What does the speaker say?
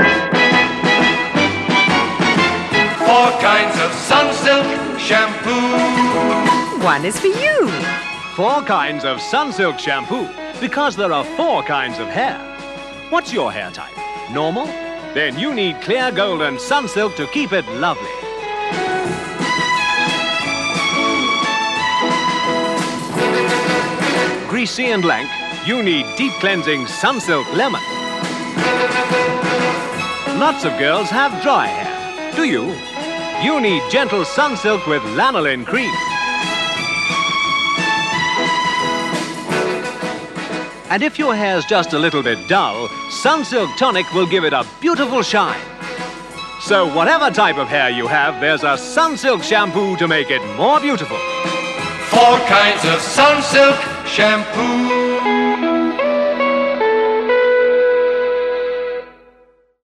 Four kinds of Sunsilk shampoo. One is for you. 4 kinds of Sunsilk shampoo, because there are 4 kinds of hair. What's your hair type? Normal? Then you need Clear Golden Sunsilk to keep it lovely. Greasy and lank, you need Deep Cleansing Sunsilk Lemon. Lots of girls have dry hair. Do you? You need Gentle Sunsilk with Lanolin Cream. And if your hair's just a little bit dull, Sunsilk Tonic will give it a beautiful shine. So whatever type of hair you have, there's a Sunsilk shampoo to make it more beautiful. 4 kinds of Sunsilk shampoo.